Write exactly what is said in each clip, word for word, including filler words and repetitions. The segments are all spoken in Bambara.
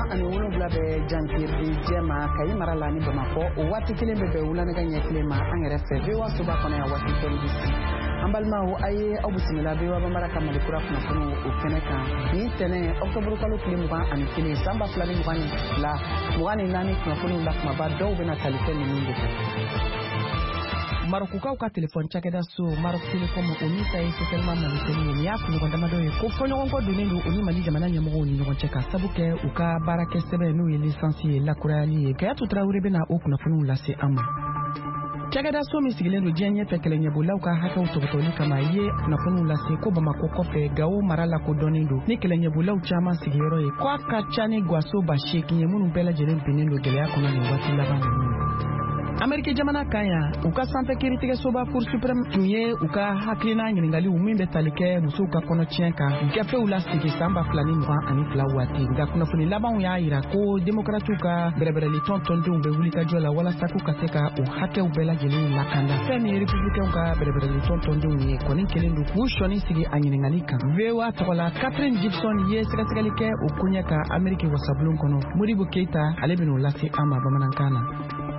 ani wolonwula bɛ jankiri jɛma kayi mara la ni Bamakɔ o waati kelen bɛ bɛn wulanaga ɲɛ kelen ma an yɛrɛ fɛ V O A soba kɔnɔ yan Washington D C an balimaw a ye aw bisimila V O A banbara ka malikura kunnafoni o kɛnɛ kan bi tɛnɛ octobre kalo tile mugan ani kelen san ba fila ni mugan ni fila mugan ni naani kunnafoniw la kumaba dɔw bɛna tali kɛ ninnu de fɛ. Marokukaw ka telefɔni cakɛda so Maroc Telecom o min ta ye Sotelma Malitɛli ye ni y'a kunɲɔgɔn damadɔ ye ko fɔɲɔgɔnkɔ donnen don o ni Mali jamana ɲɛmɔgɔw ni ɲɔgɔn cɛ ka sabu kɛ u ka baarakɛ sɛbɛn n'o ye lisansi ye lakurayali ye Kayatu Tarawele bɛna o kunnafoniw lase an ma. Cakɛda so min sigilen don diɲɛ ɲɛfɛ kɛlɛɲɛbolaw ka hakɛw tɔgɔtɔli kama ye kunnafoniw lase ko Bamako kɔfɛ Gao mara la kodɔnnen don ni kɛlɛɲɛbolaw caman sigiyɔrɔ ye ko a ka ca ni Gwaso ba seegin ye minnu bɛɛ lajɛlen binnen don gɛlɛya kɔnɔ nin waati laban ninnu. Ameriki jamana kan yan u ka sanfɛ kiiritigɛsoba Cour suprême tun ye u ka hakilina ɲininkaliw min bɛ tali kɛ musow ka kɔnɔtiɲɛ kan gafew la sigi san ba fila ni mugan ani fila waati nka kunnafoni labanw y'a yira ko démocrates ka bɛrɛbɛrɛli tɔntɔndenw bɛ wuli ka jɔ la walasa k'u ka se ka o hakɛw bɛɛ lajɛlen lakanda fɛn min ye républicains ka bɛrɛbɛrɛli tɔntɔndenw ye kɔni kelen don k'u sɔnni sigi a ɲininkali kan V O A tɔgɔ la Catherine Gibson ye sɛgɛsɛgɛli kɛ o ko ɲɛ ka Ameriki wasabulon kɔnɔ Modibo Keita ale bɛn'o lase an ma bamanankan na.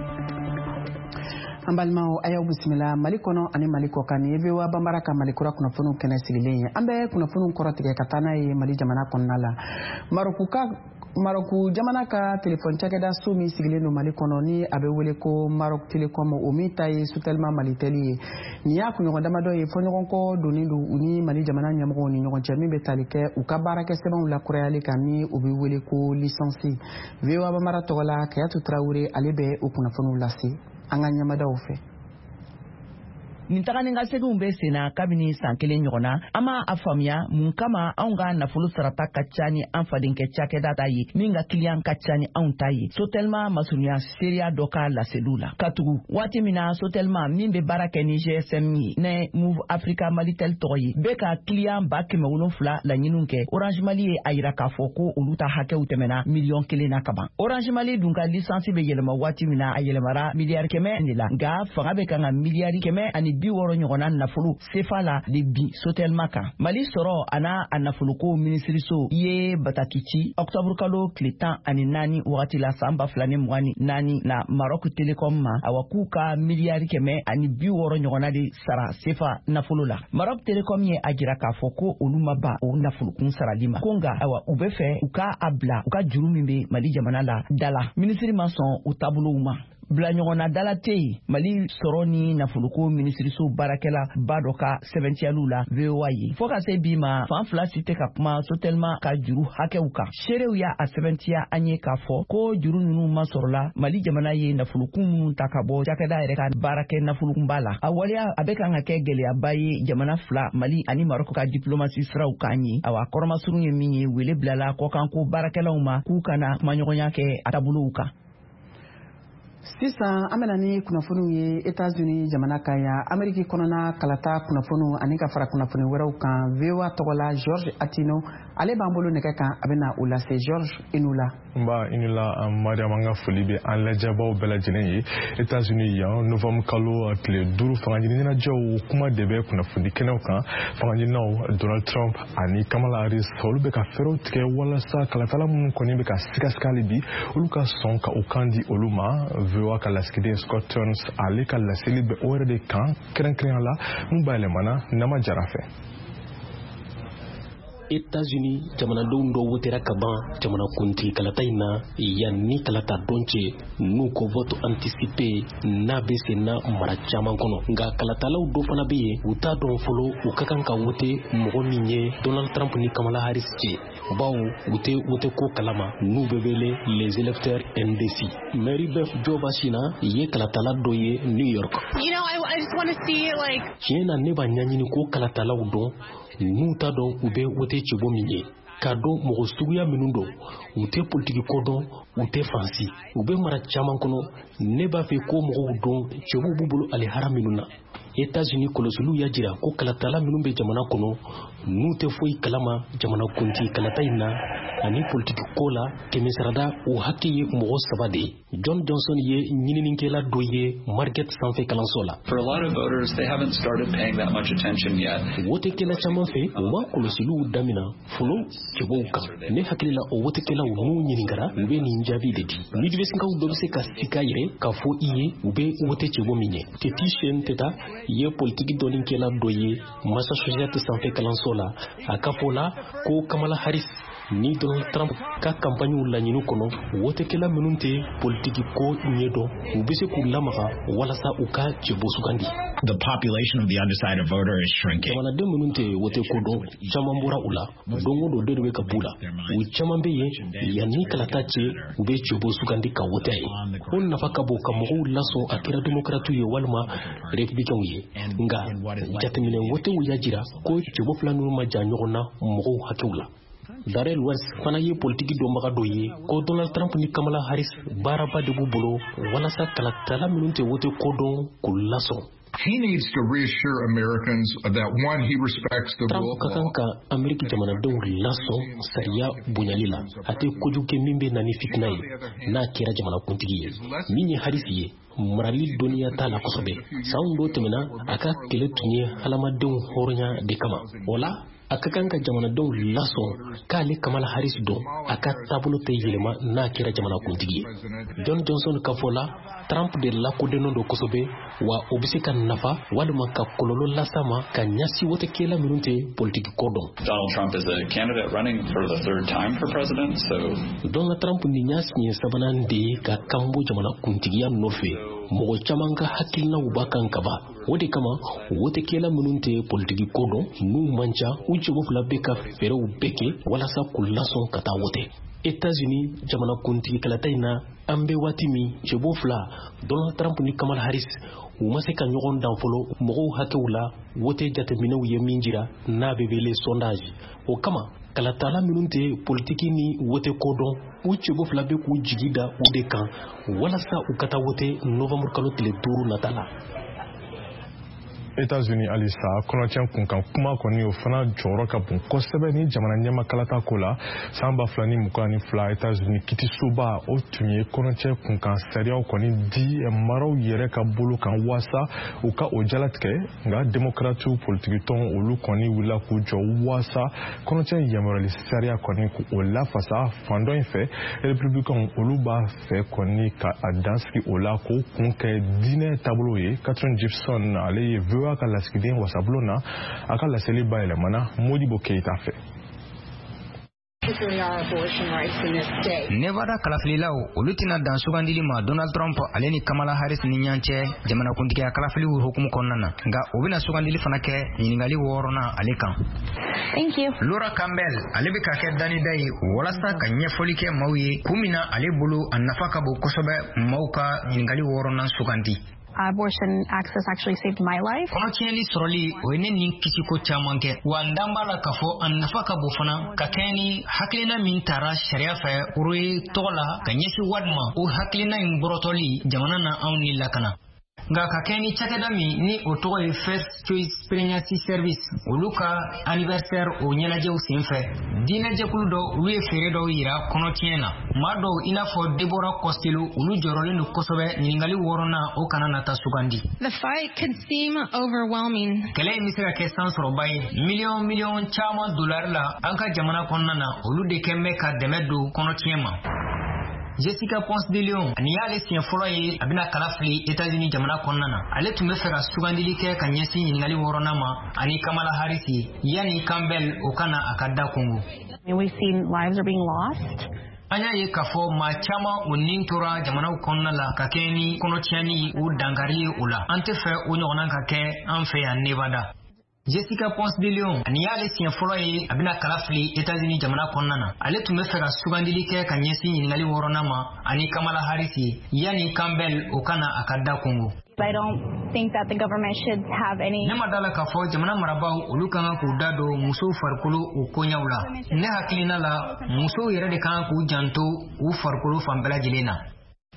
An balimaw a y'aw bisimila Mali kɔnɔ ani Mali kɔ kan ni V O A banbara ka malikura kunnafoniw kɛnɛ sigilen ye an bɛ kunnafoniw kɔrɔtigɛ ka taa n'a ye Mali jamana kɔnɔna la Marokuka Maroku jamana ka telefɔni cakɛda so min sigilen don Mali kɔnɔ ni a bɛ wele ko Maroc Telecom o min ta ye Sotelma Malitɛli ye nin y'a kunɲɔgɔn damadɔ ye fɔɲɔgɔnkɔ donnen don u ni Mali jamana ɲɛmɔgɔw ni ɲɔgɔn cɛ min bɛ tali kɛ u ka baarakɛ sɛbɛnw lakurayali kan ni u bɛ wele ko lisansi V O A banbara tɔgɔ la Kayatu Tarawele ale bɛ o kunnafoniw lase an ka ɲɛmadaw fɛ. Nin tagani ka seginw bɛ senna kabini san kelen ɲɔgɔn na an ma a faamuya mun kama anw ka nafolo sarata ka ca ni an fadenkɛ cakɛda ta ye min ka kiliyan ka ca ni anw ta ye Sotelma masurunya seereya dɔ ka laseliw la katugu waati min na Sotelma min bɛ baara kɛ ni G S M ye ne Move Africa Malitel tɔgɔ ye bɛ ka kiliyan ba kɛmɛ wolonwula laɲiniw kɛ Orange Mali ye a yira k'a fɔ ko olu ta hakɛw tɛmɛna miliyɔn kelen na kaban Orange Mali dun ka lisansi bɛ yɛlɛma waati min na a yɛlɛmara miliyari kɛmɛ de la nka fanga bɛ kan ka miliyari kɛmɛ ani bi wɔɔrɔ ɲɔgɔnna nafolo sefa la de bi Sotelma kan Mali sɔrɔ a n'a a nafoloko minisiriso ye batakici octobre kalo tile tan ani naani wagati la san ba fila ni mugan ni naani na Maroc Telecom ma awa k'u ka miliyari kɛmɛ ani bi wɔɔrɔ ɲɔgɔnna de sara sefa nafolo la Maroc Telecom ye a jira k'a fɔ ko olu ma ban o nafolokun sarali ma ko nka awa u bɛ fɛ u ka a bila u ka juru min bɛ Mali jamana la da la minisiri ma sɔn u taabolow ma bila ɲɔgɔnna dala tɛ yen Mali sɔrɔ ni nafoloko minisiriso baarakɛla ba dɔ ka sɛbɛntiyaliw la V O A ye fo ka se bi ma fan fila si tɛ ka kuma Sotelma ka juru hakɛw kan seerew y'a a sɛbɛntiya an ye k'a fɔ ko juru ninnu ma sɔrɔla Mali jamana ye nafolokun minnu ta ka bɔ cakɛda yɛrɛ ka baarakɛ nafolokunba la a waleya a bɛ kan ka kɛ gɛlɛyaba ye jamana fila Mali ani Maroc ka diplomasi siraw kan ye awa kɔrɔmasurun ye min ye wele bilala kɔkanko baarakɛlaw ma k'u kana kumaɲɔgɔnya kɛ a taabolow kan. Sisan an bɛna ni kunnafoniw ye États-Unis jamana kan yan Ameriki kɔnɔna kalata kunnafoniw ani ka fara kunnafoni wɛrɛw kan V O A tɔgɔ la George Atino ale b'an bolo nɛgɛ kan a bɛna o lase George Inula. Nba Inula Mariam an ka foli bɛ an lajɛbaw bɛɛ lajɛlen ye États-Unis yan novembre kalo tile duuru fangaɲini ɲɛnajɛw kuma de bɛ kunnafoni kɛnɛw kan fangaɲininaw Donald Trump ani Kamala Harris olu bɛ ka fɛɛrɛw tigɛ walasa kalatala minnu kɔni bɛ ka sigasigali bi olu ka sɔn ka u kan di olu ma V O A ka lasigiden Scott Turns ale ka laseli bɛ o yɛrɛ de kan kɛrɛnkɛrɛnya la mun bayɛlɛmana Nama Jara fɛ. États-Unis jamanadenw dɔ wotera ka ban jamanakuntigi kalata in na yan ni kalata don cɛ n'u ko vote anticipé n'a bɛ sen na mara caman kɔnɔ nka kalatalaw dɔ fana bɛ yen u t'a dɔn fɔlɔ u ka kan ka wote mɔgɔ min ye Donald Trump ni Kamala Harris cɛ bawo u tɛ wote ko kalama n'u bɛ wele les électeurs indécis Mary Beth Joe Bashina ye kalatala dɔ ye New York. You know, I, I just want to see like tiɲɛ na ne b'a ɲaɲini ko kalatalaw dɔn n'u t'a dɔn u bɛ wote cɛbɔ min ye k'a dɔn mɔgɔ suguya minnu dɔn u tɛ politiki ko dɔn u tɛ fansi u bɛ mara caman kɔnɔ ne b'a fɛ ko mɔgɔw dɔn cɛbɔw b'u bolo alihara minnu na États-Unis kolosulu ya jira ko kalatala minnu be jamana kono n'u tɛ foyi kalama jamana kunti kalata in na ani politiki ko la kɛmɛsarada o hakɛ ye mɔgɔ saba de. John Johnson ye ɲininikɛla dɔ ye Marquette sanfɛ kalanso la. For a lot of voters, they haven't started paying that much attention yet. Wotekɛla caman fɛ u ma kolosiliw damina fɔlɔ cɛbɔw kan. Ne hakili la o wotekɛlaw n'u ɲininkara u bɛ nin jaabi de di. Universikaw dɔ bɛ se ka sika yɛrɛ k'a fɔ i ye u bɛ wote cɛbɔ min ye. Teti Shen Teta ye politiki dɔnnikɛla dɔ ye Massachusetts sanfɛ kalanso la. A ka fɔ la ko Kamala Harris ni Donald Trump ka campagne la ɲinu kɔnɔ wotekɛla minnu tɛ politiki ko ɲɛdɔn u bɛ se k'u lamaga walasa u ka cɛbɔ sugandi. The population of the undecided voter is shrinking. Jamanaden minnu tɛ wote ko dɔn caman bɔra u la don o don de bɛ ka b'u la u caman bɛ yen yanni kalata cɛ u bɛ cɛbɔ sugandi ka wote ye o nafa ka bon ka mɔgɔw lasɔn a kɛra démocrate ye walima républicain ye nka jateminɛ wotew y'a jira ko cɛbɔ fila ninnu ma jan ɲɔgɔn na mɔgɔw hakɛw la. Darrell West fana ye politiki dɔnbaga dɔ ye ko Donald Trump ni Kamala Harris baaraba de b'u bolo walasa kalatala minnu tɛ wote ko dɔn k'u lasɔn. He needs to reassure Americans that one, he respects the Trump rule of law. Trump ka kan ka Amerika jamanadenw lasɔn sariya bonyali la a tɛ kojugu kɛ min bɛ na ni fitina ye n'a kɛra jamanakuntigi ye min ye Harris ye marali dɔnniya t'a la kosɛbɛ san dɔw tɛmɛna a ka kɛlɛ tun ye hadamadenw hɔrɔnya de kama o la a ka kan ka jamanadenw lasɔn k'ale Kamala Harris dɔn a ka taabolo tɛ yɛlɛma n'a kɛra jamanakuntigi ye. John Johnson ka fɔ la Trump de lakodɔnnen don kosɛbɛ wa o bɛ se ka nafa walima ka kɔlɔlɔ lasa ma ka ɲɛsi wotekɛla minnu tɛ politiki ko dɔn. Donald Trump is a candidate running for the third time for president, so Donald Trump ni ɲa siɲɛ sabanan de ye ka kan bɔ jamanakuntigiya nɔfɛ mɔgɔ caman ka hakilinaw b'a kan kaba o de kama wotekɛla minnu tɛ politiki ko dɔn n'u man ca u cogo fila bɛ ka fɛɛrɛw bɛɛ kɛ walasa k'u lasɔn ka taa wote. États-Unis jamanakuntigi kalata in na an bɛ waati min cɛbɔ fila Donald Trump ni Kamala Harris u ma se ka ɲɔgɔn dan fɔlɔ mɔgɔw hakɛw la wote jateminɛw ye min jira n'a bɛ wele sondage o kama kalatala minnu tɛ politiki ni wote ko dɔn u cɛbɔ fila bɛ k'u jigi da u de kan walasa u ka taa wote novembre kalo tile duuru nata la. États-Unis alisa kɔnɔtiɲɛ kunkan kuma kɔni o fana jɔyɔrɔ ka bon kosɛbɛ ni jamana ɲɛma kalata ko la san ba fila ni mugan ni fila États-Unis kitisoba o tun ye kɔnɔtiɲɛ kunkan sariyaw kɔni di maraw yɛrɛ ka bolo kan wasa u ka o jalatigɛ nka démocrates politiki tɔn olu kɔni wulila k'u jɔ wasa kɔnɔtiɲɛ yamaruyali sariya kɔni k'o lafasa fan dɔ in fɛ républicains olu b'a fɛ kɔni ka a dansigi o la k'o kun kɛ diinɛ taabolo ye. Catherine Gibson ale ye V O A ka lasigiden wasabulon na a ka laseli bayɛlɛmana Modibo Keita fɛ. Nevada kalafililaw olu tɛna dan sugandili ma Donald Trump ale ni Kamala Harris ni ɲɔgɔn cɛ jamanakuntigiya kalafiliw hukumu kɔnɔna na nka o bɛna sugandili fana kɛ ɲininkali wɔɔrɔnan ale kan. Thank you. Laura Campbell ale bɛ ka kɛ danida ye walasa ka ɲɛfɔli kɛ maaw ye kun min na ale bolo a nafa ka bon kosɛbɛ maaw ka ɲininkali wɔɔrɔnan sugandi. Abortion access actually saved my life. Kɔnɔtiɲɛli sɔrɔli o ye ne ni kisi ko caman kɛ wa n dan b'a la k'a fɔ a nafa ka bon fana ka kɛ ni hakilina min taara sariya fɛ o ye tɔgɔ la ka ɲɛsin walima o hakilina in bɔrɔtɔli jamana na anw ni lakana. Nka ka kɛ ni cakɛda min ni o tɔgɔ ye First Choice Pregnancy Service olu ka anniversaire o ɲɛnajɛw senfɛ diinɛjɛkulu dɔ olu ye feere dɔw yira kɔnɔtiɲɛ na maa dɔw i n'a fɔ Deborah Costello olu jɔrɔlen don kosɛbɛ ɲininkali wɔɔrɔnan o kana nata sugandi. The fight could seem overwhelming. Kɛlɛ in bɛ se ka kɛ san sɔrɔba ye miliyɔn miliyɔn caman dolari la an ka jamana kɔnɔna na olu de kɛn bɛ ka dɛmɛ don kɔnɔtiɲɛ ma. Jessica Ponce de Leon ani y'ale siɲɛ fɔlɔ ye a bɛna kala fili États-Unis jamana kɔnɔna na ale tun bɛ fɛ ka sugandili kɛ ka ɲɛsin ɲininkali wɔɔrɔnan ma ani Kamala Harris ye yanni Campbell o kana a ka da kungo. We've seen lives are being lost. An y'a ye k'a fɔ maa caman o nin tora jamanaw kɔnɔna la ka kɛ ni kɔnɔtiɲɛni o dankari ye o la an tɛ fɛ o ɲɔgɔnna ka kɛ an fɛ yan Nevada. Jessica Ponce de Leon ani y'ale siɲɛ fɔlɔ ye a bɛna kala fili États-Unis jamana kɔnɔna na ale tun bɛ fɛ ka sugandili kɛ ka ɲɛsin ɲininkali wɔɔrɔnan ma ani Kamala Harris ye yanni Campbell o kana a ka da kungo. I don't think that the government should have any. Ne ma da la k'a fɔ jamana marabaw olu kan k'u da don musow farikolo o koɲaw la ne hakilina la musow yɛrɛ de kan k'u janto u farikolo fan bɛɛ lajɛlen na.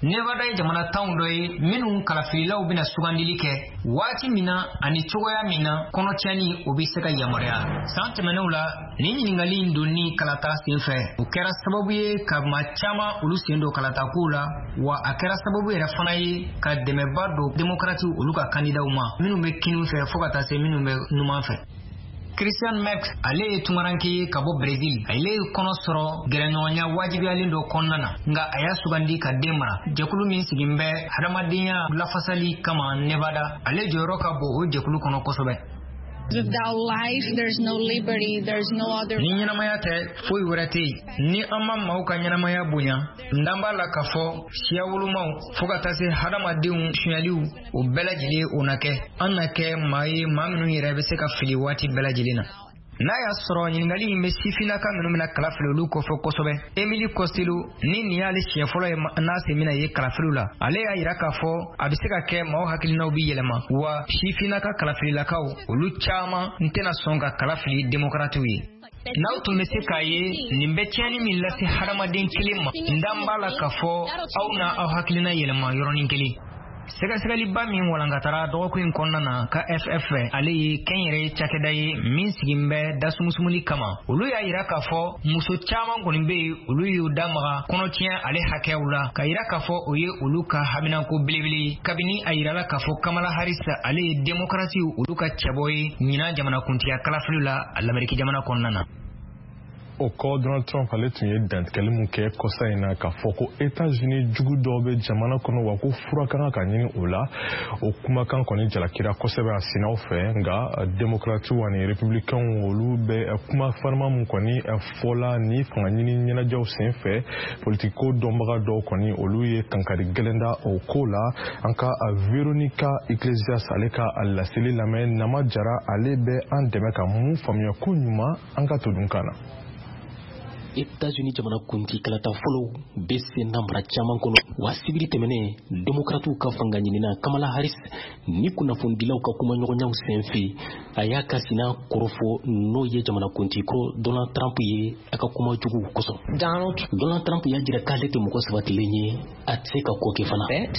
Nevada jamana town do ye minnu kalafilaw bina sugandili kɛ waati mina ani cogoya mina kɔnɔtiɲani o bi se ka yamaruya. San tɛmɛnenw la ni ɲiningali in donni kalata senfɛ o kɛra sababu ye ka maa caman olu sen don kalata kow la, wa a kɛra sababu yɛrɛ fana ye ka dɛmɛba don demokratiw olu ka kandidaw ma minnu bɛ kinu fɛ fo ka taa se minnu bɛ numan fɛ. Christian Mex ale ye tungaranke ye ka bɔ Brazil. Ale ye kɔnɔ sɔrɔ gɛrɛɲɔgɔnya wajibiyalen dɔ kɔnɔna na, nka a y'a sugandi ka den mara. Jɛkulu min sigin bɛ hadamadenya lafasali kama Nevada, ale jɔyɔrɔ ka bon o jɛkulu kɔnɔ kosɛbɛ. Without life, there's no liberty, there's no other. Ni ɲɛnamaya tɛ foyi wɛrɛ tɛ yen. Ni an ma maaw ka ɲɛnamaya bonya, n dan b'a la k'a fɔ siya wolomaw fo ka taa se hadamadenw sonyaliw o bɛɛ lajɛlen o na kɛ. An na kɛ maa ye maa minnu yɛrɛ bɛ se ka fili waati bɛɛ lajɛlen na. N'a y'a sɔrɔ ɲininkali in bɛ sifinnaka minnu bɛna kalafili olu kɔfɛ kosɛbɛ, Emily Costello ni nin y'ale siɲɛ fɔlɔ ye n'a sen bɛna ye kalafiliw la, ale y'a jira k'a fɔ a bɛ se ka kɛ maaw hakilinaw bi yɛlɛma, wa sifinnaka kalafililakaw olu caman n tɛna sɔn ka kalafili demokratiw ye. N'aw tun bɛ se k'a ye nin bɛ tiɲɛni min lase hadamaden kelen ma, n dan b'a la k'a fɔ aw na aw hakilina yɛlɛma yɔrɔnin kelen. Sɛgɛsɛgɛliba min walankatara dɔgɔkun in kɔnɔna na ka F F ale ye kɛnyɛrɛye cakɛda ye min sigin bɛ dasumusumuli kama. Olu y'a yira k'a fɔ muso caman kɔni bɛ yen olu y'u damaga kɔnɔtiɲɛ ale hakɛw la, ka yira k'a fɔ o ye olu ka haminako belebele kabini a yirala k'a fɔ Kamala Harris ale ye demokrasiw olu ka cɛbɔ ye ɲina jamanakuntiya kalafili la Ameriki jamana kɔnɔna na. O kɔ Donald Trump ale tun ye dantigɛli mun kɛ kɔsa in na k'a fɔ ko États-Unis jugu dɔw bɛ jamana kɔnɔ wa ko fura ka kan ka ɲini o la. O kumakan kɔni jalakira kosɛbɛ a sinaw fɛ, nka démocrates ani républicains olu bɛ kuma farima mun kɔni fɔla ni fanga ɲini ɲɛnajɛw sen fɛ. Politiko dɔnbaga dɔw kɔni olu ye kankari gɛlɛn da o ko la. An ka Veronica Iglesias ale ka laseli lamɛn Nama Jara ale bɛ an dɛmɛ ka mun faamuya ko ɲuman an ka to dun kana. États-Unis jamana kunti kalata folo bɛ sen na mara caman kɔnɔ, wa sibiri tɛmɛnen demokratiw ka fanga ɲinina Kamala Harris ni kunnafonidilaw ka kuma ɲɔgɔnyaw senfɛ a y'a ka sina kɔrɔfɔ n'o ye jamana kunti ko Donald Trump ye a ka kuma juguw kosɔn. Donald Trump y'a jira k'ale tɛ mɔgɔ sabatilen ye a tɛ se ka ko kɛ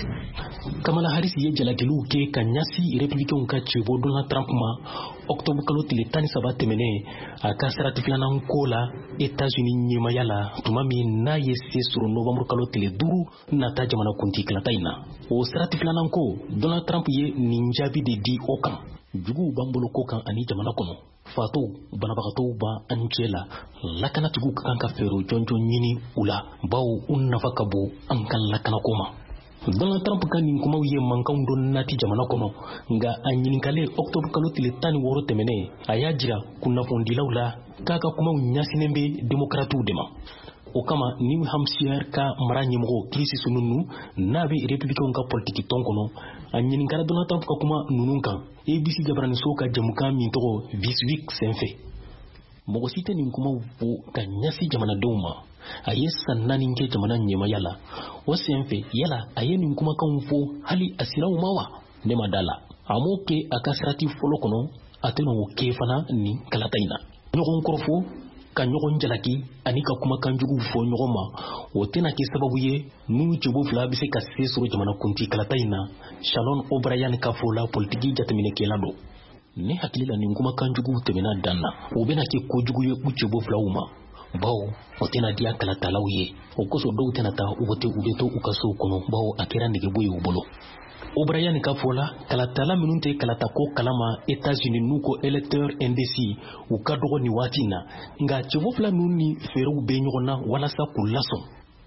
fana. Kamala Harris ye jalakiliw kɛ ka ɲasi républicains ka cɛbɔ Donald Trump ma octobre kalo tile tan ni saba tɛmɛnen a ka sarati filanan ko la États-Unis ɲɛmaya la tuma min n'a ye se sɔrɔ novembre kalo tile duuru nata jamana kunti kalata in na. O sarati filanan ko Donald Trump ye nin jaabi de di o kan: juguw b'an bolo ko kan ani jamana kɔnɔ, fatow banabagatɔw b'an cɛ la, lakanatigiw ka kan ka fɛɛrɛ jɔnjɔn ɲini u la bawo u nafa ka bon an ka lakanako ma. Donald Trump ka nin kumaw ye mankanw dɔ nati jamana kɔnɔ, nka a ɲininkale octobre kalo tile tan ni wɔɔrɔ tɛmɛnen a y'a jira kunnafonidilaw la k'a ka kumaw ɲasinen bɛ demokratiw de ma. O kama New Hampshire ka mara ɲɛmɔgɔ Chris Sununu n'a bɛ républicains ka politiki tɔn kɔnɔ a ɲininkala Donald Trump ka kuma ninnu kan A B C jabaraniso ka jamukan min tɔgɔ This Week senfɛ. Mɔgɔ si tɛ nin kumaw fɔ ka ɲasi jamanadenw ma. A ye san naani kɛ jamana ɲɛmaya la. O senfɛ yala a ye nin kumakanw fɔ hali a siraw ma wa? Ne ma da la. A m'o kɛ a ka sarati fɔlɔ kɔnɔ, a tɛna o kɛ fana nin kalata in na. Ɲɔgɔn kɔrɔfɔ ka ɲɔgɔn jalaki ani ka kumakan juguw fɔ ɲɔgɔn ma, o tɛna kɛ sababu ye n'u cɛbo fila bɛ se ka se sɔrɔ jamana kunti kalata in na. Shannon O'Brien ka fɔ la politiki jateminɛkɛla don. Ne hakili la nin kumakan juguw tɛmɛna dan na, o bɛna kɛ kojugu ye u cɛbo filaw ma. Bawo o tɛna diya kalatalaw ye, o kosɔn dɔw tɛna taa u bɛ u bɛ to u ka sow kɔnɔ bawo a kɛra nɛgɛbo ye u bolo. O'Brien ka fɔ la kalatala minnu tɛ kalatako kalama États-Unis n'u ko électeurs indécis u ka dɔgɔ nin waati in na, nka cɛbo fila ninnu ni fɛɛrɛw bɛ ɲɔgɔn na walasa k'u lasɔn.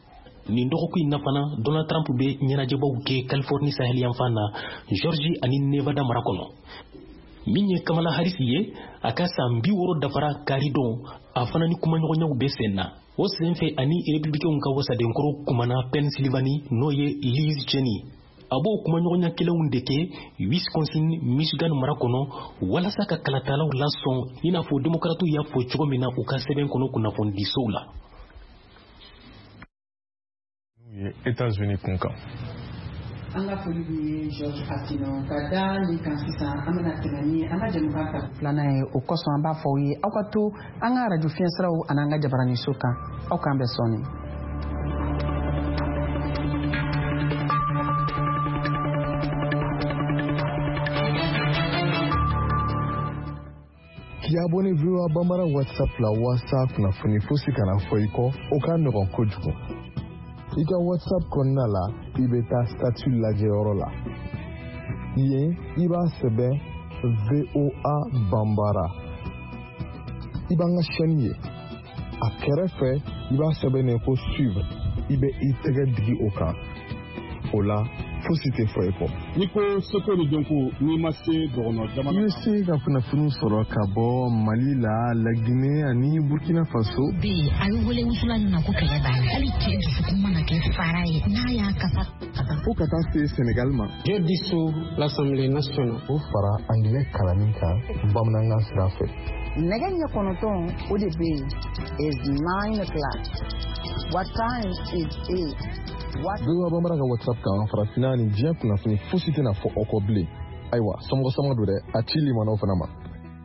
Nin dɔgɔkun in na fana Donald Trump bɛ ɲɛnajɛbaw kɛ Californie sahel yanfan na, Georgie ani Nevada mara kɔnɔ. Min ye Kamala Harris ye a ka san bi wɔɔrɔ dafara kari dɔn a fana ni kumaɲɔgɔnyaw bɛ sen na. O senfɛ ani républicains ka wasadenkɔrɔ kumana Pennsylvanie n'o ye Liz Cheney. A b'o kumaɲɔgɔnya kelenw de kɛ Wisconsin, Michigan mara kɔnɔ walasa ka kalatalaw lasɔn i n'a fɔ demokratiw y'a fɔ cogo min na u ka sɛbɛn kɔnɔ kunnafonidisow la. États-Unis kunkan. An ka foli b'i ye George Atino ka da nin kan sisan an bɛna tɛmɛ ni an ka jɛmukan ta filanan ye. O kosɔn an b'a fɔ aw ye aw ka to an ka radio fiɲɛsiraw ani an ka jabaraniso kan aw k'an bɛn sɔɔni. k'i abonné V O A Bambara WhatsApp la WhatsApp kunnafoni fosi kana fɔ i kɔ o ka nɔgɔn kojugu. I ka WhatsApp kɔnɔna la i bɛ taa statut lajɛyɔrɔ la. Yen i b'a sɛbɛn V O A Bambara. I b'an ka chaîne ye. A kɛrɛfɛ i b'a sɛbɛnnen ko suivre. I bɛ i tɛgɛ digi o kan. O la fosi tɛ fɔ i kɔ. Ni ko seko ni dɔnko n'i ma se dɔgɔnɔ jamana. I bɛ se ka kunnafoni sɔrɔ ka bɔ Mali la, La Guinée ani Burkina Faso. Bi a bɛ wele wusulan min na ko kɛlɛ b'a la. Hali cɛ dusukun mana kɛ fara ye n'a y'a kasa kasa. Fo ka taa se Sénégal ma. Je dissous l'Assemblée nationale. O fara anglais kalanni kan bamanankan sira fɛ. Nɛgɛ ɲɛ kɔnɔntɔn o de bɛ yen is nine o'clock. What time is it? V O A Bambara ka WhatsApp kan farafinna ni diɲɛ kunnafoni fosi tɛna fɔ aw kɔ bilen. Ayiwa sɔmɔgɔ don dɛ a ci limanaw fana ma.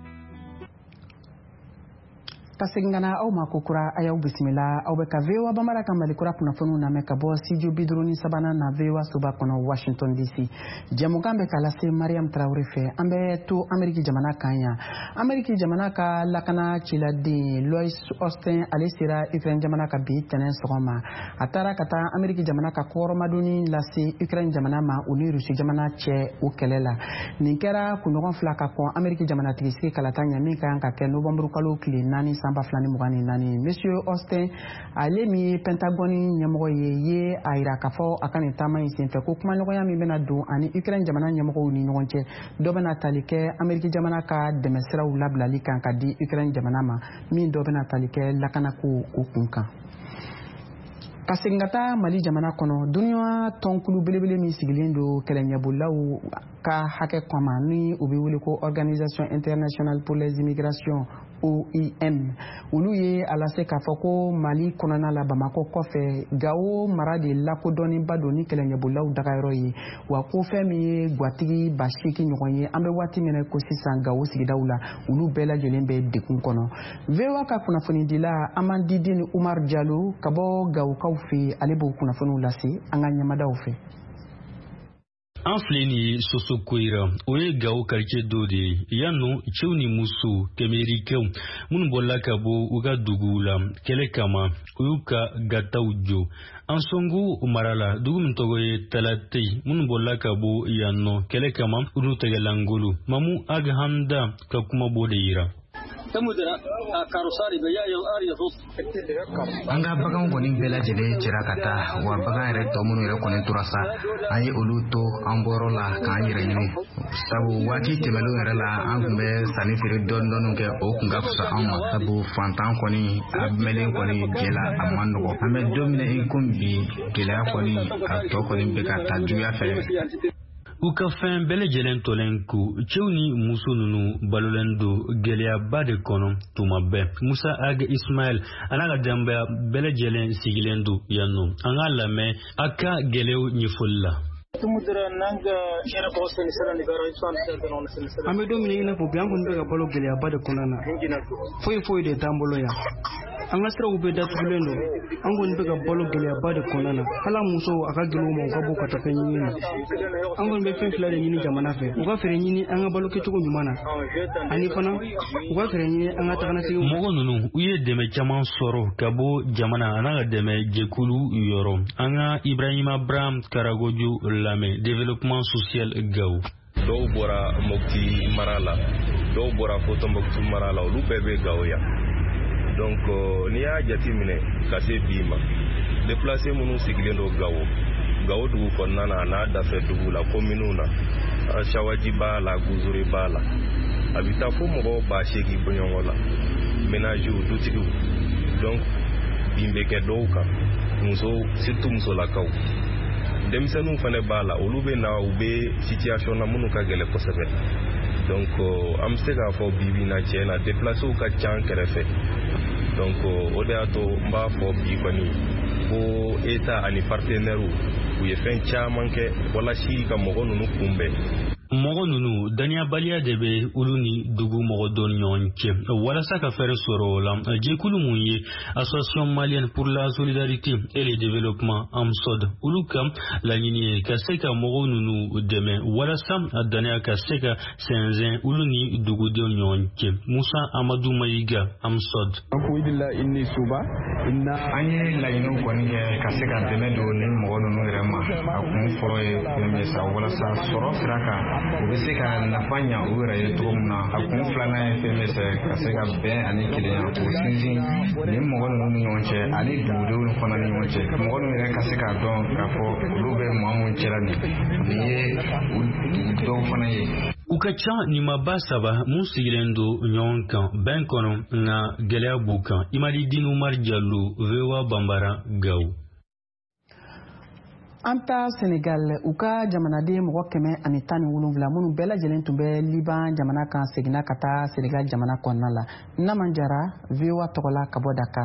Ka segin ka na aw ma ko kura a y'aw bisimila aw bɛ ka V O A Bambara ka Mali kura kunnafoniw lamɛn ka bɔ studio bi duuru ni sabanan na V O A soba kɔnɔ Washington D C. Jɛmukan bɛ ka lase Mariam Traoré fɛ. An bɛ to Ameriki jamana kan yan. Ameriki jamana ka lakana ciladen Lloyd Austin ale sera Ukraine jamana ka bi tɛnɛn sɔgɔma. A taara ka taa Ameriki jamana ka kɔrɔmadonni lase Ukraine jamana ma u ni Rusi jamana cɛ o kɛlɛ la. Nin kɛra kunɲɔgɔn fila ka kɔn Ameriki jamanatigii sigi kalata ɲɛ min ka kan ka kɛ Novembre kalo tile naani san ba fila ni mugan ni naani. Monsieur Austin ale min ye Pentagone ɲɛmɔgɔ ye ye a yira k'a fɔ a ka nin taama in senfɛ ko kumaɲɔgɔnya min bɛna don ani Ukraine jamana ɲɛmɔgɔw ni ɲɔgɔn cɛ dɔ bɛna tali kɛ Ameriki jamana ka dɛmɛsiraw labilali kan ka di Ukraine jamana ma min dɔ bɛna tali kɛ lakanako o kun kan. Ka segin ka taa Mali jamana kɔnɔ duniya tɔnkulu belebele min sigilen don kɛlɛɲɛbolaw ka hakɛ kama ni u bɛ wele ko Organisation Internationale pour les Immigrations O I M. Olu ye a lase k'a fɔ ko Mali kɔnɔna la Bamako kɔfɛ Gao mara de lakodɔnnenba don ni kɛlɛɲɛbolaw dagayɔrɔ ye wa ko fɛn min ye gatigi ba seegin ɲɔgɔn ye an bɛ waati min na ko sisan Gao sigidaw la olu bɛɛ lajɛlen bɛ degun kɔnɔ. V O A ka kunnafonidila Amandidine Umar Diallo ka bɔ Gaokaw fɛ ale b'o kunnafoniw lase an ka ɲɛmadaw fɛ. An filɛ nin ye Soso Koyira o ye Gao quartier dɔ de ye yan nɔ cɛw ni musow kɛmɛrikɛw minnu bɔla ka bɔ u ka duguw la kɛlɛ kama u y'u ka gataw jɔ. Ansongo mara la dugu min tɔgɔ ye Talatei minnu bɔla ka bɔ yan nɔ kɛlɛ kama u n'u tɛgɛlangolo Mamu Aghanda ka kuma b'o de yira. An ka bagan kɔni bɛɛ lajɛlen cɛra ka taa wa bagan yɛrɛ tɔ minnu yɛrɛ kɔni tora sa an ye olu to an bɔyɔrɔ la k'an yɛrɛ ɲini sabu waati tɛmɛnlenw yɛrɛ la an tun bɛ sanni feere dɔɔni dɔɔni kɛ o kun ka fisa an ma sabu fantan kɔni a mɛlen kɔni jɛla a man nɔgɔ an bɛ don min i komi bi gɛlɛya kɔni a tɔ kɔni bɛ ka taa juguya fɛ. U ka fɛn bɛɛ lajɛlen tɔlen ko cɛw ni muso ninnu balolen don gɛlɛyaba de kɔnɔ tuma bɛɛ. Musa Ag Ismail a n'a ka denbaya bɛɛ lajɛlen sigilen don yan nɔ an k'a lamɛn a ka gɛlɛyaw ɲɛfɔli la. An bɛ don min i n'a fɔ bi an kɔni bɛ ka balo gɛlɛyaba de kɔnɔna na foyi foyi de t'an bolo yan. An ka siraw bɛɛ datugulen don an kɔni bɛ ka balo gɛlɛyaba de kɔnɔna na hali musow a ka gɛlɛn u ma u ka bɔ ka taa fɛn ɲini na an kɔni bɛ fɛn fila de ɲini jamana fɛ u ka fɛɛrɛ ɲini an ka balo kɛcogo ɲuman na ani fana u ka fɛɛrɛ ɲini an ka taganaseginw. Mɔgɔ ninnu u ye dɛmɛ caman sɔrɔ ka bɔ jamana a n'a ka dɛmɛ jɛkulu yɔrɔ an ka Ibrahima Braham Karagojo lamɛn développement social Gao. Dɔw bɔra Mopti mara la dɔw bɔra fo Tombouctou mara la olu bɛɛ bɛ Gao yan. Donc n'i y'a jate minɛ ka se bi ma déplacé minnu sigilen don Gao Gao dugu kɔnɔna na a n'a dafɛ dugu la kominiw na Chawadji b'a la Guzuri b'a la a bɛ taa fo mɔgɔw ba seegin bɔɲɔgɔn la ménages dutigiw donc bin bɛ kɛ dɔw kan muso surtout musolakaw denmisɛnninw fana b'a la olu bɛ na u bɛ situation na minnu ka gɛlɛn kosɛbɛ. Donc an bɛ se k'a fɔ bi bi in na tiɲɛ na déplacés ka ca an kɛrɛfɛ donc o de y'a to n b'a fɔ bi kɔni ko État ani partenaires u ye fɛn caman kɛ walasa ka mɔgɔ ninnu kunbɛn. mɔgɔ ninnu daniyabaliya de bɛ olu ni dugu mɔgɔ dɔ ni ɲɔgɔn cɛ walasa ka fɛɛrɛ sɔrɔ o la jɛkulu mun ye association malienne pour la solidarité et le développement AMSOD olu ka laɲini ye ka se ka mɔgɔ ninnu dɛmɛ walasa a daniya ka se ka sɛnsɛn olu ni dugudenw ni ɲɔgɔn cɛ. Musa Amadou Mayiga, AMSOD. an ye laɲiniw kɔni kɛ ka se ka dɛmɛ don ni mɔgɔ ninnu yɛrɛ ma a kun fɔlɔ ye fɛn min sa walasa sɔrɔ sira kan u bɛ se ka nafa ɲa u yɛrɛ ye cogo min na a kun filanan ye fɛn min fɛ ka se ka bɛn ani kelenya k'o sinsin ni mɔgɔ ninnu ni ɲɔgɔn cɛ ani dugudenw fana ni ɲɔgɔn cɛ mɔgɔ ninnu yɛrɛ ka se k'a dɔn k'a fɔ olu bɛ maa mun cɛla nin nin ye dɔw fana ye. U ka ca nimaba saba mun sigilen don ɲɔgɔn kan bɛn kɔnɔ nka gɛlɛya b'u kan. Imadi Dinu Umar Jallo, V O A Bambara, Gao. An ta Senegal u ka jamanaden mɔgɔ kɛmɛ ani tan ni wolonwula minnu bɛɛ lajɛlen tun bɛ Liban jamana kan seginna ka taa Senegal jamana kɔnɔna la. Naman Jara, V O A tɔgɔla ka bɔ Dakar.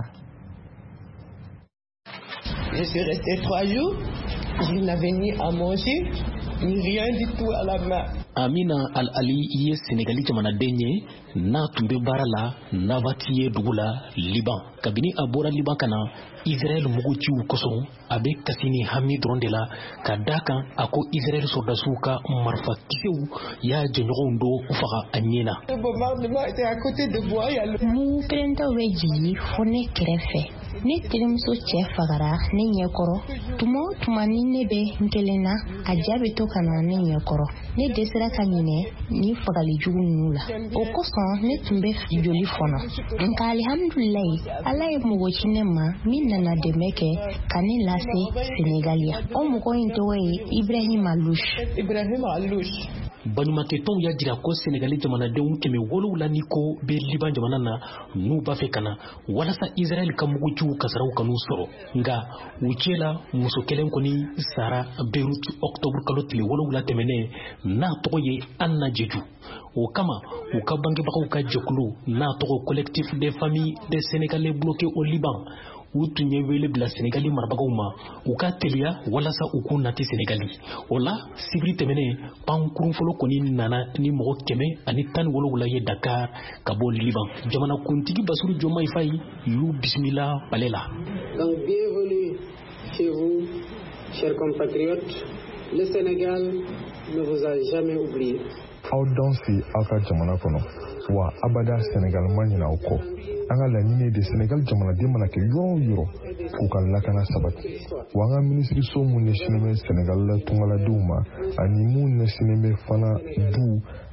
Je suis resté trois jours, je n'avais ni à manger, ni rien du tout à la main. Amina Al-Ali ye Sénégali jamanaden ye n'a tun bɛ baara la Navati ye dugu la Liban. Kabini a bɔra Liban kana Israël muguciw kosɔn a bɛ kasi ni hami dɔrɔn de la ka da kan a ko Israël soldasiw ka marifa kisɛw y'a jɛɲɔgɔnw do faga a ɲɛ na. Le bombardement était à côté de moi. Mugu kelentaw bɛ jigin fo ne kɛrɛfɛ. Ne terimuso cɛ fagara ne ɲɛkɔrɔ tuma o tuma ni ne bɛ n kelen na a ja bɛ to ka na ne ɲɛkɔrɔ. Ne dɛsɛra ka ɲinɛ ni fagali jugu ninnu la o kosɔn ne tun bɛ joli fɔnɔ nka alihamudulilayi ala ye mɔgɔ ci ne ma min nana dɛmɛ kɛ ka ne lase Senegaliya. O mɔgɔ in tɔgɔ ye Ibrahim Alouche. Ibrahim Alouche. Baɲumankɛtɔnw y'a jira ko Senegali jamanadenw kɛmɛ wolonwula ni ko bɛ Liban jamana na n'u b'a fɛ ka na walasa Israël ka muguciw kasaraw kan'u sɔrɔ nka u cɛ la muso kelen kɔni sara Beirut octobre kalo tile wolonwula tɛmɛnen n'a tɔgɔ ye Anna Jeju. O kama u ka bangebagaw ka jɛkulu n'a tɔgɔ collectif des familles des Sénégalais bloqués au Liban u tun ye wele bila Senegali marabagaw ma u ka teliya walasa u k'u nati Senegali. O la sibiri tɛmɛnen pankurun fɔlɔ kɔni nana ni mɔgɔ kɛmɛ ani tan ni wolonwula ye Dakar ka bɔ Liban. Jamana kuntigi Bassirou Diomaye Faye y'u bisimila palais la. Donc bienvenue chez vous, chers compatriotes. Le Sénégal ne vous a jamais oublié. Aw dɔn si aw ka jamana kɔnɔ wa abada Senegal ma ɲina aw kɔ. An ka laɲini de Senegal jamanaden mana kɛ yɔrɔ o yɔrɔ k'u ka lakana sabati wa an ka minisiriso mun ɲɛsinnen bɛ Senegal la tungaladenw ma ani mun ɲɛsinnen bɛ fana du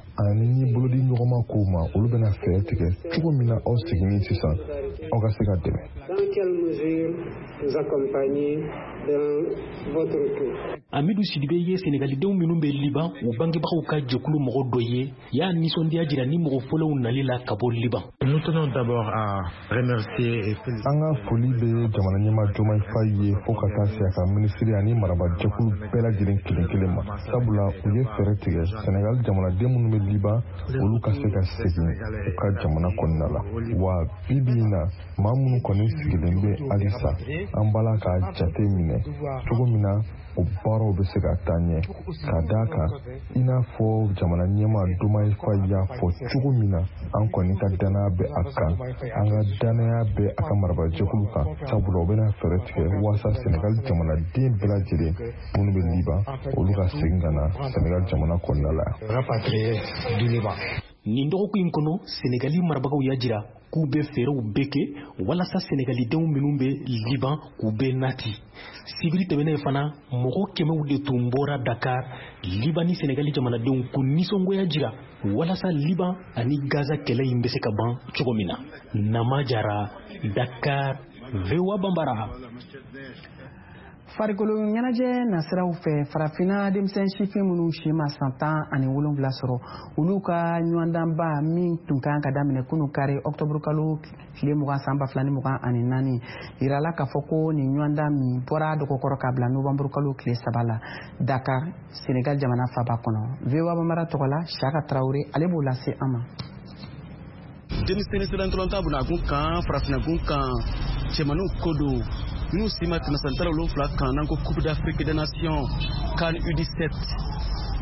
ani bolodi ɲɔgɔnma kow ma olu bɛna fɛɛrɛ tigɛ cogo min na aw seginni sisan aw ka se ka dɛmɛ. Dans quelle mesure vous accompagnez dans votre retour? Amidou Sidibé ye Sénégalidenw minnu bɛ Liban u bangebagaw ka jɛkulu mɔgɔ dɔ ye y'a nisɔndiya jira ni mɔgɔ fɔlɔw nali la ka bɔ Liban. Nous tenons d'abord à remercier et féliciter. An ka foli bɛ jamana ɲɛmaa Diomaye Faye ye fo ka taa se a ka minisiri ani maraba jɛkulu bɛɛ lajɛlen kelen kelen ma sabula u ye fɛɛrɛ tigɛ Senegal jamanaden minnu bɛ Liban olu ka se ka segin u ka jamana kɔnɔna la wa bi bi in na maa minnu kɔni sigilen bɛ halisa an bala ka jate minɛ cogo min na o baaraw bɛ se ka taa ɲɛ ka d'a kan i n'a fɔ jamana ɲɛmaa Diomaye Faye y'a fɔ cogo min na an kɔni ka danaya bɛ a kan an ka danaya bɛ a ka marabajɛkulu kan sabula o bɛna fɛɛrɛ tigɛ walasa Senegal jamanaden bɛɛ lajɛlen minnu bɛ Liban olu ka segin ka na Senegal jamana kɔnɔna la. Nin dɔgɔkun in kɔnɔ Senegali marabagaw y'a jira k'u bɛ fɛɛrɛw bɛɛ kɛ walasa Senegalidenw minnu bɛ Liban k'u bɛ nati. Sibiri tɛmɛnen fana mɔgɔ kɛmɛw de tun bɔra Dakar Liban ni Senegali jamanadenw k'u nisɔngoya jira walasa Liban ani Gaza kɛlɛ in bɛ se ka ban cogo min na. Nama Jara, Dakar, V O A Bambara. Farikolo ɲɛnajɛ nasiraw fɛ farafina denmisɛn sifin minnu si ma san tan ani wolonwula sɔrɔ olu ka ɲɔgɔndanba min tun kan ka daminɛ kunu kari octobre kalo tile mugan san ba fila ni mugan ani naani yirala k'a fɔ ko nin ɲɔgɔndan min bɔra dɔgɔkɔrɔ ka bila novembre kalo tile saba la Dakar Senegal jamana faba kɔnɔ. V O A Bambara tɔgɔla Saka Traoré ale b'o lase an ma. Denmisɛnnin sɛbɛntɔlɔnta bunakun kan farafinakun kan cɛmaninw ko don minnu si ma tɛmɛ san tan ni wolonwula kan n'an ko Coupe d'Afrique des Nations CAN U dix-sept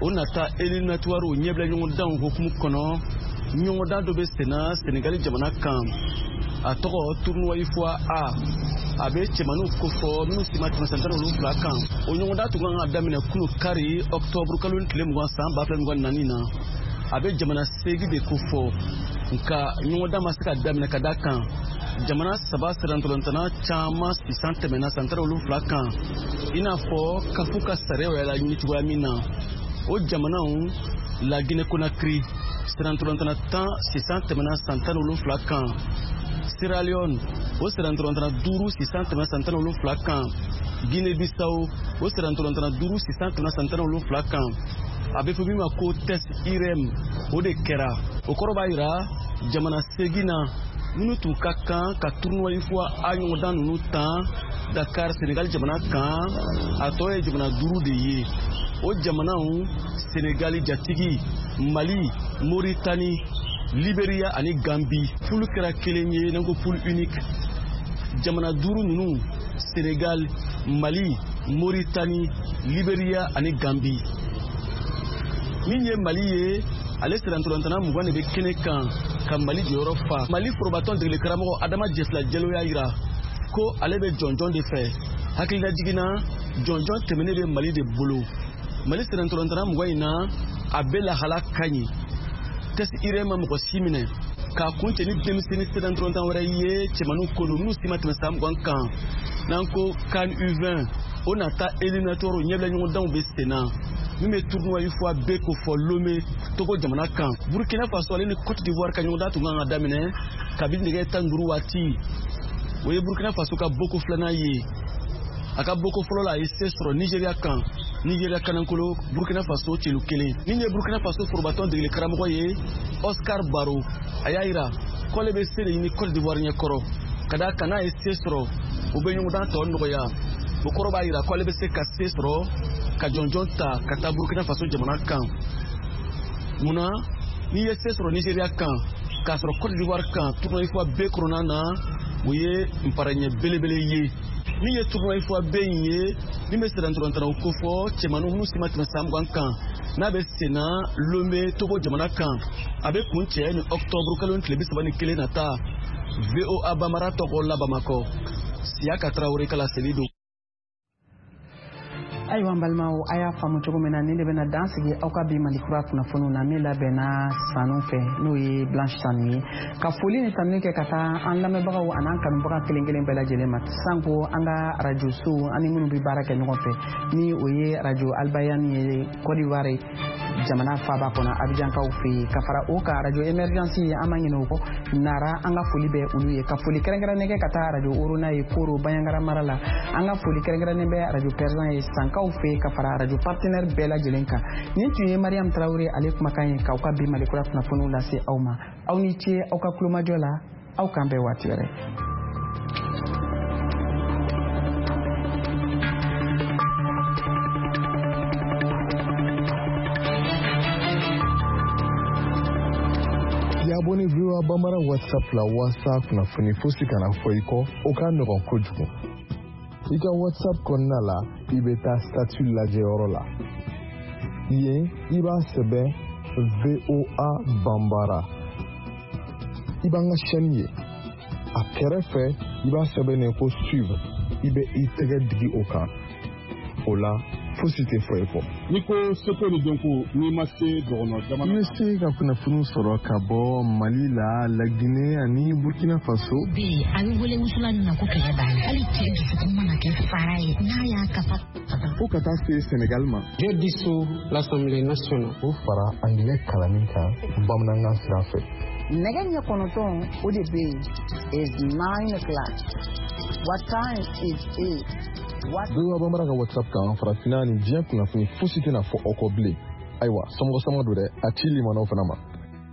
on nata éliminatoire o ɲɛbila ɲɔgɔn dan hokumu kɔnɔ ɲɔgɔn dan dɔ bɛ senna Sénégal jamana kan a tɔgɔ tournoi fois A a bɛ cɛmaninw kofɔ minnu si ma tɛmɛ san tan ni wolonwula kan o ɲɔgɔn dan tun kan ka daminɛ kunu kari octobre kalo tile mugan san ba fila mugan ni naani na a bɛ jamana seegin de kofɔ nka ɲɔgɔn dan ma se ka daminɛ ka da kan jamana saba sirantɔlɔntana caman sisan tɛmɛna san tan ni wolonwula kan i n'a fɔ kafu ka sariyaw yɛrɛ la ɲini cogoya min na o jamanaw la Guinée Conakry sirantɔlɔntana tan sisan tɛmɛna san tan ni wolonwula kan Sierra Leone o sirantɔlɔntana duuru sisan tɛmɛna san tan ni wolonwula kan Guinée Bissau o sirantɔlɔntana duuru sisan tɛmɛna san tan ni wolonwula kan a bɛ fɔ min ma ko test I R E M o de kɛra o kɔrɔ b'a jira jamana seegin na minnu tun ka kan ka tournoi fois A ɲɔgɔn dan ninnu tan Dakar Sénégal jamana kan a tɔ ye jamana duuru de ye o jamanaw Sénégal jatigi Mali Mauritanie Libéria ani Gambie poule kɛra kelen ye n'an ko poule unique jamana duuru ninnu Sénégal Mali Mauritanie Libéria ani Gambie min ye Mali ye ale sirantɔlɔntana mugan de bɛ kɛnɛ kan ka Mali jɔyɔrɔ fa Mali forobatɔn degeli karamɔgɔ Adama Jɛfila Jalo y'a jira ko ale bɛ jɔnjɔn de fɛ hakilila jiginna jɔnjɔn tɛmɛnen bɛ Mali de bolo Mali sirantɔlɔntana mugan in na a bɛ lahala ka ɲi test I R E M ma mɔgɔ si minɛ k'a kun cɛ ni denmisɛnnin sirantɔlɔntan wɛrɛ ye cɛmaninw ko don minnu si ma tɛmɛ san mugan kan n'an ko CAN U vingt o nata éliminatoire ɲɛbila ɲɔgɔn danw bɛ senna min bɛ tournoi fois B ko fɔ Lomé Togo jamana kan Burkina Faso ale ni Côte d'Ivoire ka ɲɔgɔn dan tun kan ka daminɛ kabini nɛgɛ tan ni duuru waati o ye Burkina Faso ka boko filanan ye a ka boko fɔlɔ la a ye se sɔrɔ Nigeria kan Nigeria kanankolo Burkina Faso celu kelen min ye Burkina Faso forobatɔn degeli karamɔgɔ ye Oscar Baro a y'a jira k'ale bɛ se de ɲini Côte d'Ivoire ɲɛkɔrɔ ka d'a kan n'a ye se sɔrɔ u bɛ ɲɔgɔn dan tɔ nɔgɔya o kɔrɔ b'a jira k'ale bɛ se ka se sɔrɔ ka jɔnjɔn ta ka taa Burkina Faso jamana kan munna n'i ye se sɔrɔ Nigeria kan k'a sɔrɔ Côte d'Ivoire kan tournoi fois B kɔnɔna na o ye nparɛɲɛ belebele ye min ye tournoi fois B in ye min bɛ sirantɔlɔntanaw ko fɔ cɛmaninw minnu si ma tɛmɛ san mugan kan n'a bɛ senna Lomé Togo jamana kan a bɛ kun cɛ ni octobre kalo tile bi saba ni kelen nata V O A Bamara tɔgɔ la Bamakɔ Siyaka Traoré kala seli don. Ayiwa n balimaw a y'a faamu cogo min na ni de bɛna dan sigi aw ka bi Mali kura kunnafoniw na min labɛnna sanu fɛ n'o ye Blanche Sanu ye ka foli ni tanuni kɛ ka taa an lamɛnbagaw an'an kanubaga kelen kelen bɛɛ lajɛlen ma sanko an ka radio so ani minnu bɛ baara kɛ ɲɔgɔn fɛ ni o ye radio Albayani ye Côte d'Ivoire jamana faaba kɔnɔ Abidjankaw fɛ yen ka fara o ka radio Emergence ye an ma ɲinɛ o kɔ Nara an ka foli bɛ olu ye ka foli kɛrɛnkɛrɛnnen kɛ ka taa radio Orona ye Koro Banyankara mara la an ka foli kɛrɛnkɛrɛnnen bɛ radio Perzan ye Sankaw fɛ ka fara radio partenaire bɛɛ lajɛlen kan nin tun ye Mariam Traoré ale kumakan ye k'aw ka bi Mali kura kunnafoniw lase aw ma aw ni ce aw ka kulomajɔ la aw k'an bɛɛ waati wɛrɛ. Abonné V O A Bambara WhatsApp la WhatsApp kunnafoni fosi kana fɔ i kɔ o ka nɔgɔn kojugu i ka WhatsApp kɔnɔna la i bɛ taa statut lajɛyɔrɔ la yen i b'a sɛbɛn V O A Bambara i b'an ka chaîne ye a kɛrɛfɛ i b'a sɛbɛnnen ko suivre i bɛ i tɛgɛ digi o kan o la fosi tɛ fɔ i kɔ n'i ko seko ni dɔnko n'i ma se dɔgɔnɔ jamana i bɛ se ka kunnafoni sɔrɔ ka bɔ Mali la La Guinée ani Burkina Faso bi a bɛ wele wusulan min na ko kɛlɛ b'a la hali cɛ dusukun mana kɛ fara ye n'a y'a kafa fo ka taa se Sénégal ma je dissous l'Assemblée nationale o fara angilɛ kalanni kan bamanankan sira fɛ nɛgɛ ɲɛ kɔnɔntɔn o de bɛ yen is nine o'clock what time is eight V O A Bambara ka WhatsApp kan farafinna ni diɲɛ kunnafoni fosi tɛna fɔ aw kɔ bilen ayiwa samɔgɔsamɔ don dɛ a ci limanaw fana ma.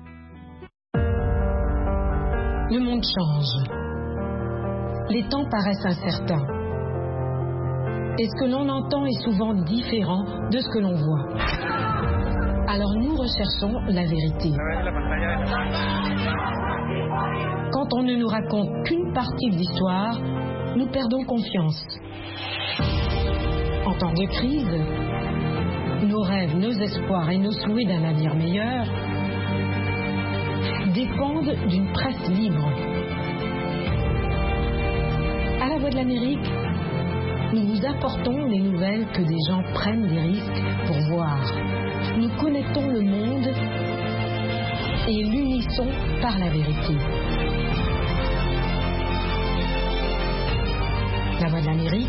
Le monde change. Les temps paraissent incertains. Et ce que l'on entend est souvent différent de ce que l'on voit. Alors nous recherchons la vérité. Quand on ne nous raconte qu'une partie de l'histoire, nous perdons confiance. En temps de crise, nos rêves, nos espoirs et nos souhaits d'un avenir meilleur dépendent d'une presse libre. À la Voix de l'Amérique, nous vous apportons les nouvelles que des gens prennent des risques pour voir. Nous connectons le monde et l'unissons par la vérité. La Voix de l'Amérique